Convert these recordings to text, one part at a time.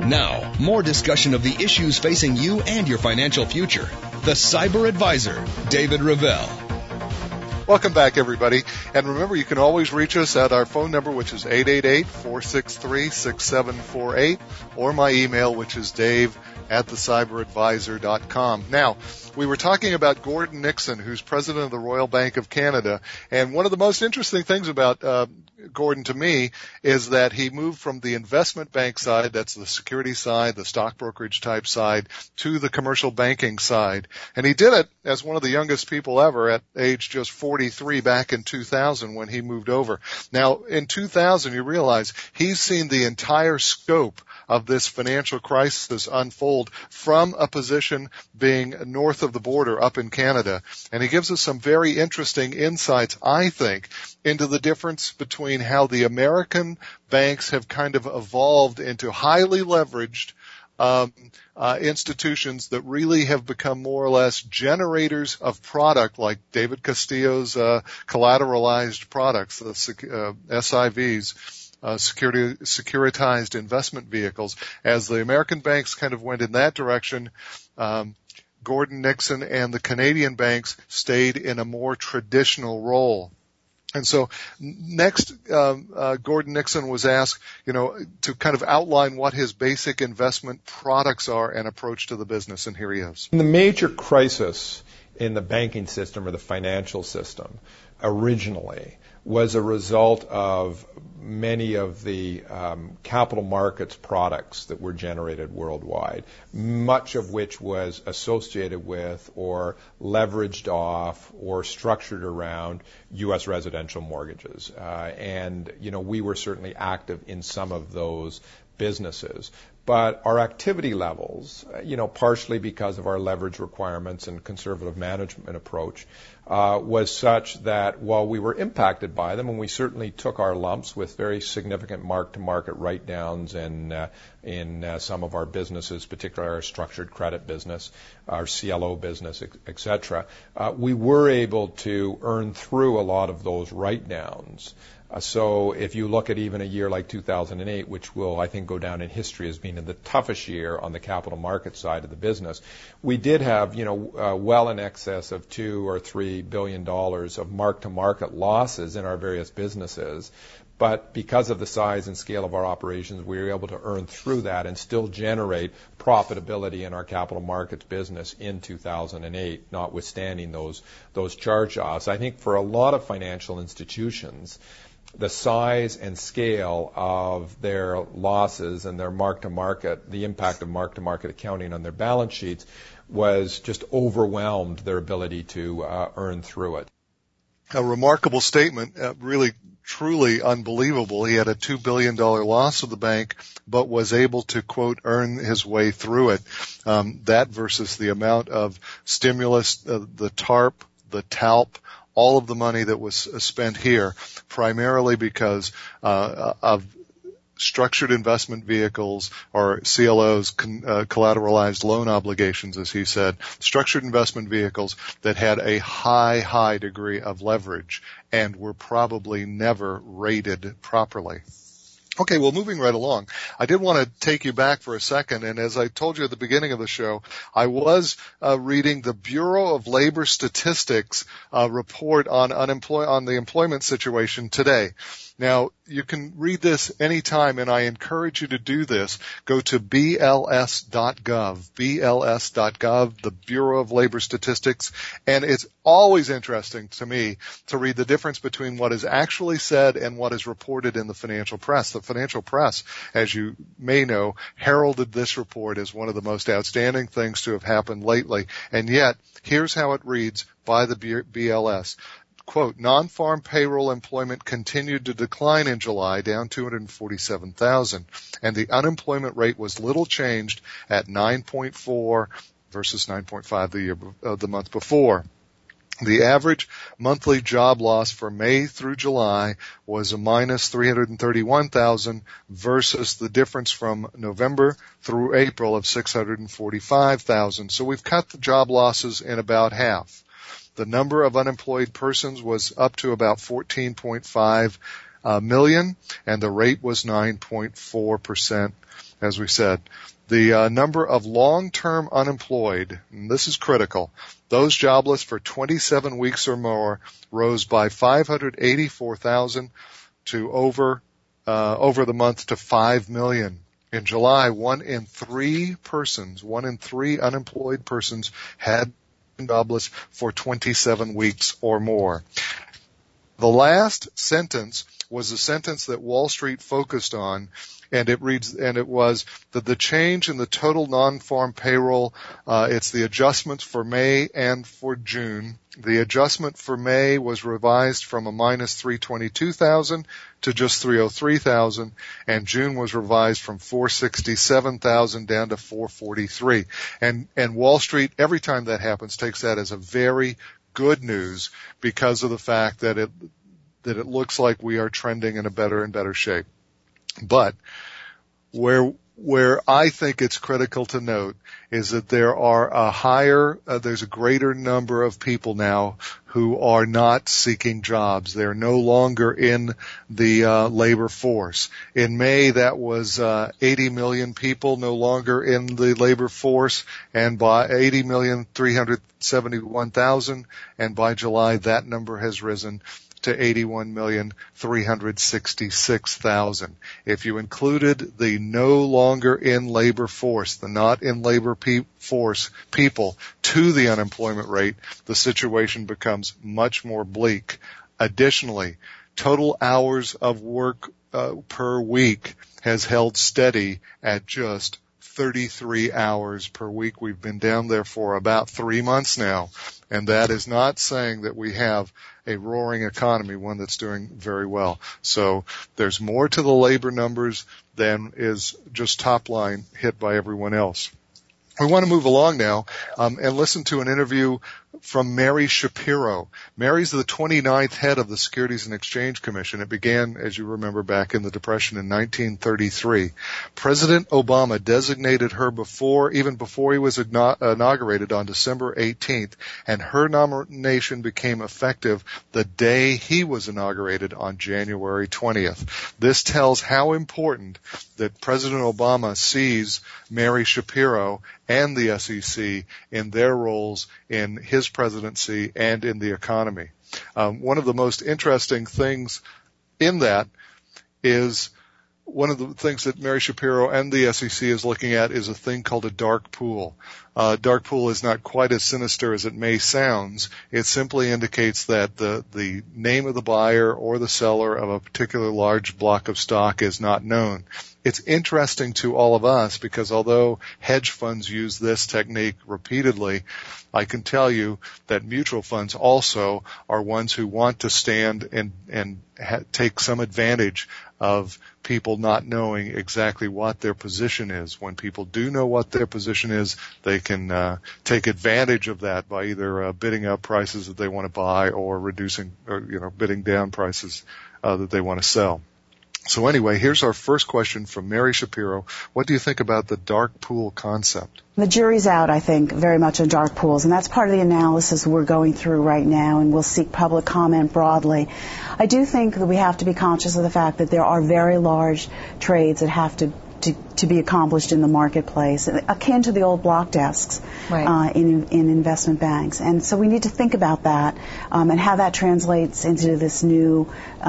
Now, more discussion of the issues facing you and your financial future. The Cyber Advisor, David Revell. Welcome back, everybody. And remember, you can always reach us at our phone number, which is 888-463-6748, or my email, which is dave@thecyberadvisor.com. Now, we were talking about Gordon Nixon, who's president of the Royal Bank of Canada. And one of the most interesting things about Gordon to me is that he moved from the investment bank side, that's the security side, the stock brokerage type side, to the commercial banking side. And he did it as one of the youngest people ever at age just 43 back in 2000 when he moved over. Now, in 2000, you realize he's seen the entire scope of this financial crisis unfold from a position being north of the border up in Canada. And he gives us some very interesting insights, I think, into the difference between how the American banks have kind of evolved into highly leveraged institutions that really have become more or less generators of product, like David Castillo's collateralized products, the SIVs. Securitized investment vehicles. As the American banks kind of went in that direction, Gordon Nixon and the Canadian banks stayed in a more traditional role. And so next, Gordon Nixon was asked, to kind of outline what his basic investment products are and approach to the business. And here he is. The major crisis in the banking system or the financial system originally was a result of many of the capital markets products that were generated worldwide, much of which was associated with or leveraged off or structured around U.S. residential mortgages. And we were certainly active in some of those businesses. But our activity levels, partially because of our leverage requirements and conservative management approach, was such that while we were impacted by them, and we certainly took our lumps with very significant mark-to-market write-downs in some of our businesses, particularly our structured credit business, our CLO business, et cetera, we were able to earn through a lot of those write-downs. So if you look at even a year like 2008, which will, I think, go down in history as being the toughest year on the capital market side of the business, we did have, well in excess of $2 or $3 billion of mark-to-market losses in our various businesses. But because of the size and scale of our operations, we were able to earn through that and still generate profitability in our capital markets business in 2008, notwithstanding those charge-offs. I think for a lot of financial institutions, the size and scale of their losses and their mark-to-market, the impact of mark-to-market accounting on their balance sheets was just overwhelmed their ability to earn through it. A remarkable statement, really truly unbelievable. He had a $2 billion loss of the bank, but was able to, quote, earn his way through it. That versus the amount of stimulus, the TARP, the TALP, all of the money that was spent here, primarily because of structured investment vehicles or CLOs, collateralized loan obligations, as he said, structured investment vehicles that had a high degree of leverage and were probably never rated properly. Okay, well, moving right along, I did want to take you back for a second, and as I told you at the beginning of the show, I was reading the Bureau of Labor Statistics report on the employment situation today. Now, you can read this anytime, and I encourage you to do this. Go to BLS.gov, the Bureau of Labor Statistics, and it's always interesting to me to read the difference between what is actually said and what is reported in the financial press. The financial press, as you may know, heralded this report as one of the most outstanding things to have happened lately, and yet, here's how it reads by the BLS. Quote, non-farm payroll employment continued to decline in July, down 247,000, and the unemployment rate was little changed at 9.4 versus 9.5 the month before. The average monthly job loss for May through July was a minus 331,000 versus the difference from November through April of 645,000. So we've cut the job losses in about half. The number of unemployed persons was up to about 14.5 million, and the rate was 9.4%, as we said. The number of long-term unemployed, and this is critical, those jobless for 27 weeks or more, rose by 584,000 to over the month to 5 million. In July, 1 in 3 unemployed persons had been jobless for 27 weeks or more. The last sentence was a sentence that Wall Street focused on, and it was that the change in the total non-farm payroll, it's the adjustments for May and for June. The adjustment for May was revised from a minus 322,000 to just 303,000, and June was revised from 467,000 down to 443. And Wall Street, every time that happens, takes that as a very good news because of the fact that it looks like we are trending in a better and better shape. But where I think it's critical to note is that there are there's a greater number of people now who are not seeking jobs. They're no longer in the labor force. In May, that was 80 million people no longer in the labor force, and by 80,371,000, and by July, that number has risen to 81,366,000. If you included the no longer in labor force, the not in labor force people to the unemployment rate, the situation becomes much more bleak. Additionally, total hours of work per week has held steady at just 33 hours per week. We've been down there for about 3 months now, and that is not saying that we have a roaring economy, one that's doing very well. So there's more to the labor numbers than is just top line hit by everyone else. We want to move along now and listen to an interview from Mary Shapiro. Mary's the 29th head of the Securities and Exchange Commission. It began, as you remember, back in the Depression in 1933. President Obama designated her even before he was inaugurated on December 18th, and her nomination became effective the day he was inaugurated on January 20th. This tells how important that President Obama sees Mary Shapiro and the SEC in their roles in his presidency and in the economy. One of the most interesting things in that is one of the things that Mary Shapiro and the SEC is looking at is a thing called a dark pool. Dark pool is not quite as sinister as it may sound. It simply indicates that the name of the buyer or the seller of a particular large block of stock is not known. It's interesting to all of us because although hedge funds use this technique repeatedly, I can tell you that mutual funds also are ones who want to stand and take some advantage of people not knowing exactly what their position is. When people do know what their position is, they can take advantage of that by either bidding up prices that they want to buy or bidding down prices that they want to sell. So anyway, here's our first question from Mary Shapiro. What do you think about the dark pool concept? The jury's out, I think, very much on dark pools, and that's part of the analysis we're going through right now, and we'll seek public comment broadly. I do think that we have to be conscious of the fact that there are very large trades that have to be accomplished in the marketplace, akin to the old block desks in investment banks. And so we need to think about that and how that translates into this new,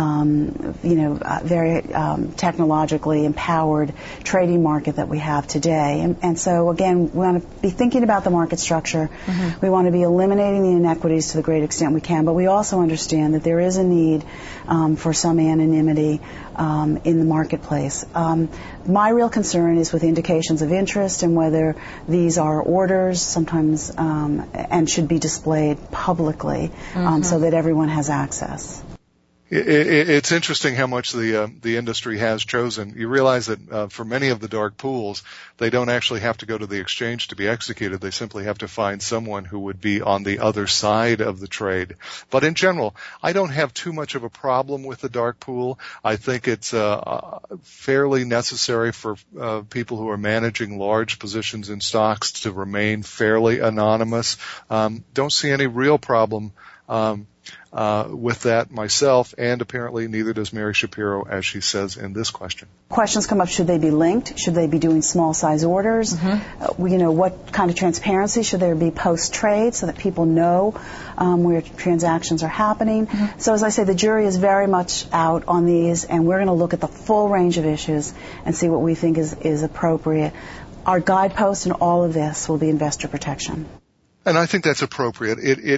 very technologically empowered trading market that we have today. And so, again, we want to be thinking about the market structure. Mm-hmm. We want to be eliminating the inequities to the great extent we can, but we also understand that there is a need for some anonymity in the marketplace. My real concern is with indications of interest and whether these are orders sometimes and should be displayed publicly so that everyone has access. It's interesting how much the industry has chosen. You realize that for many of the dark pools, they don't actually have to go to the exchange to be executed. They simply have to find someone who would be on the other side of the trade. But in general, I don't have too much of a problem with the dark pool. I think it's fairly necessary for people who are managing large positions in stocks to remain fairly anonymous. Don't see any real problem with that myself, and apparently neither does Mary Shapiro, as she says in this question. Questions come up, should they be linked? Should they be doing small size orders? What kind of transparency should there be post-trade so that people know where transactions are happening? So as I say, the jury is very much out on these, and we're going to look at the full range of issues and see what we think is appropriate. Our guidepost in all of this will be investor protection. And I think that's appropriate.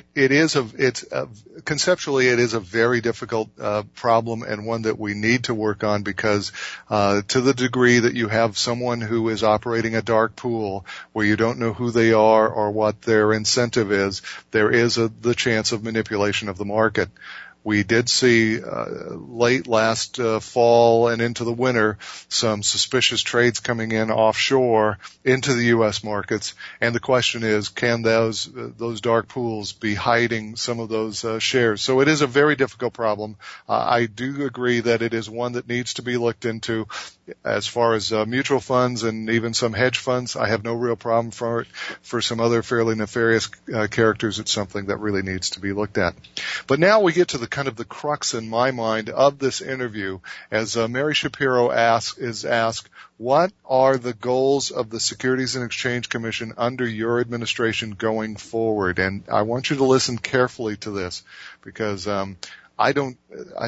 Conceptually it is a very difficult problem, and one that we need to work on, because to the degree that you have someone who is operating a dark pool where you don't know who they are or what their incentive is, there is the chance of manipulation of the market. We did see late last fall and into the winter some suspicious trades coming in offshore into the U.S. markets, and the question is, can those dark pools be hiding some of those shares? So it is a very difficult problem. I do agree that it is one that needs to be looked into. As far as mutual funds and even some hedge funds, I have no real problem for it. For some other fairly nefarious characters, it's something that really needs to be looked at. But now we get to the kind of the crux in my mind of this interview, as Mary Shapiro is asked, what are the goals of the Securities and Exchange Commission under your administration going forward? And I want you to listen carefully to this, because I don't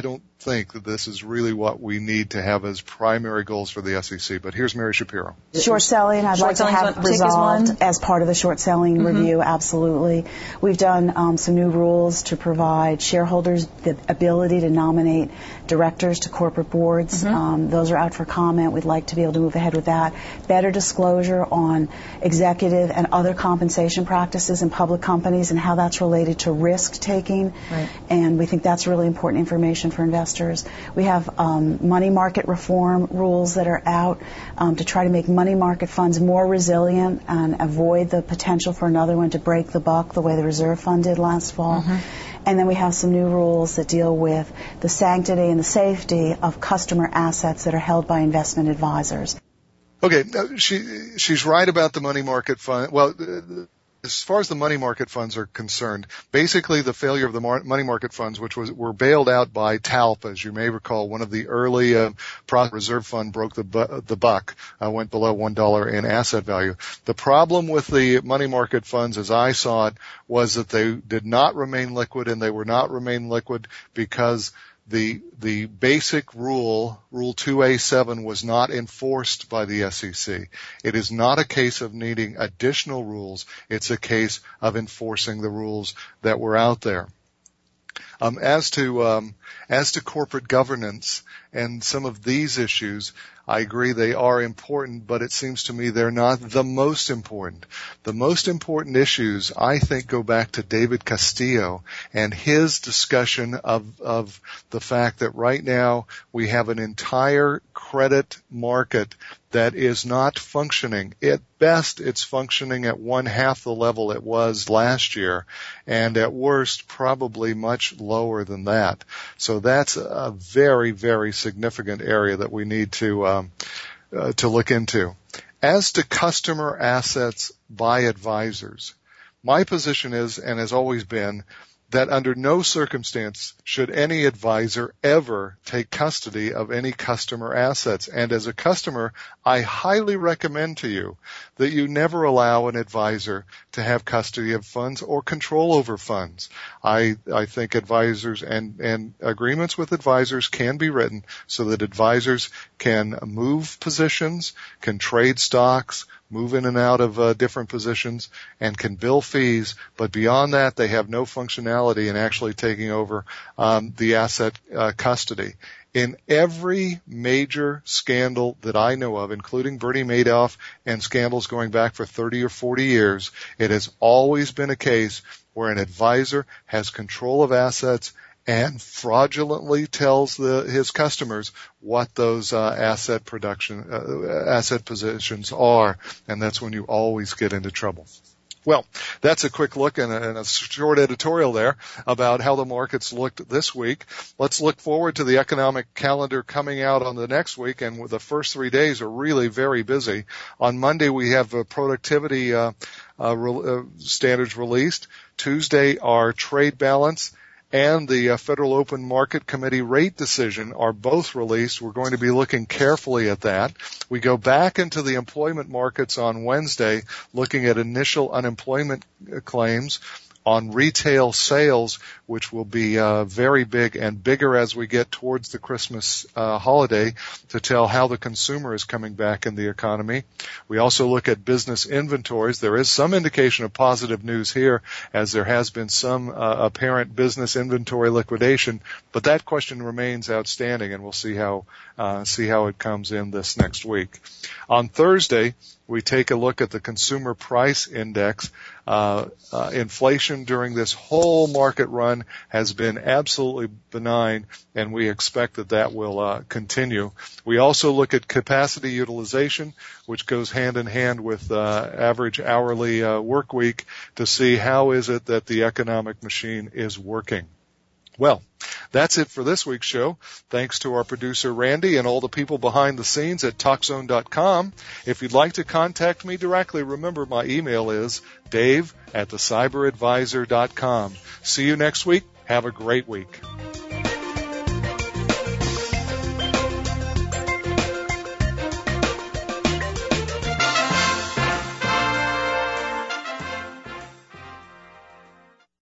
think that this is really what we need to have as primary goals for the SEC. But here's Mary Shapiro. Short selling, I'd like to have resolved as part of the short selling review, absolutely. We've done some new rules to provide shareholders the ability to nominate directors to corporate boards. Those are out for comment. We'd like to be able to move ahead with that. Better disclosure on executive and other compensation practices in public companies and how that's related to risk taking. Right. And we think that's really important information for investors. We have money market reform rules that are out to try to make money market funds more resilient and avoid the potential for another one to break the buck the way the reserve fund did last fall. And then we have some new rules that deal with the sanctity and the safety of customer assets that are held by investment advisors. Okay, she's right about the money market fund. Well, as far as the money market funds are concerned, basically the failure of the money market funds, which were bailed out by TALP, as you may recall, one of the early reserve fund broke the buck, went below $1 in asset value. The problem with the money market funds, as I saw it, was that they did not remain liquid, and they were not remain liquid because the basic rule 2A7, was not enforced by the SEC. It is not a case of needing additional rules. It's a case of enforcing the rules that were out there. As to corporate governance and some of these issues, I agree they are important, but it seems to me they're not the most important. The most important issues, I think, go back to David Castillo and his discussion of the fact that right now we have an entire credit market that is not functioning. At best, it's functioning at 1/2 the level it was last year, and at worst, probably much lower than that. So that's a very, very significant area that we need to look into. As to customer assets by advisors, my position is, and has always been, that under no circumstance should any advisor ever take custody of any customer assets. And as a customer, I highly recommend to you that you never allow an advisor to have custody of funds or control over funds. I think advisors and agreements with advisors can be written so that advisors can move positions, can trade stocks, move in and out of different positions, and can bill fees, but beyond that, they have no functionality in actually taking over the asset custody. In every major scandal that I know of, including Bernie Madoff and scandals going back for 30 or 40 years, it has always been a case where an advisor has control of assets and fraudulently tells his customers what those asset positions are, and that's when you always get into trouble. Well, that's a quick look and a short editorial there about how the markets looked this week. Let's look forward to the economic calendar coming out on the next week, and the first 3 days are really very busy. On Monday, we have productivity standards released. Tuesday, our trade balance. and the Federal Open Market Committee rate decision are both released. We're going to be looking carefully at that. We go back into the employment markets on Wednesday, looking at initial unemployment claims, on retail sales, which will be very big and bigger as we get towards the Christmas holiday to tell how the consumer is coming back in the economy. We also look at business inventories. There is some indication of positive news here, as there has been some apparent business inventory liquidation, but that question remains outstanding, and we'll see how it comes in this next week. On Thursday, we take a look at the consumer price index. Inflation during this whole market run has been absolutely benign, and we expect that will continue. We also look at capacity utilization, which goes hand in hand with average hourly work week, to see how is it that the economic machine is working. Well, that's it for this week's show. Thanks to our producer, Randy, and all the people behind the scenes at TalkZone.com. If you'd like to contact me directly, remember my email is dave@thecyberadvisor.com. See you next week. Have a great week.